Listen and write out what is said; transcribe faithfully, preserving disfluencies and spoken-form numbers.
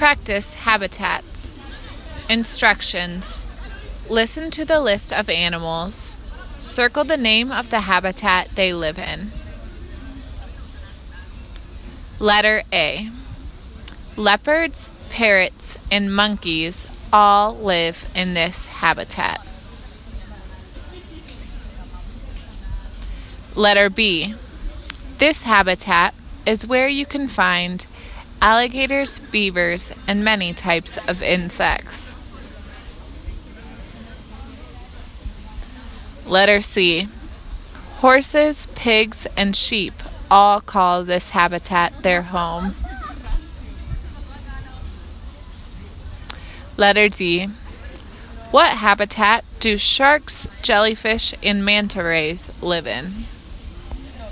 Practice habitats. Instructions. Listen to the list of animals. Circle the name of the habitat they live in. Letter A. Leopards, parrots, and monkeys all live in this habitat. Letter B. This habitat is where you can find alligators, beavers, and many types of insects. Letter C. Horses, pigs, and sheep all call this habitat their home. Letter D. What habitat do sharks, jellyfish, and manta rays live in?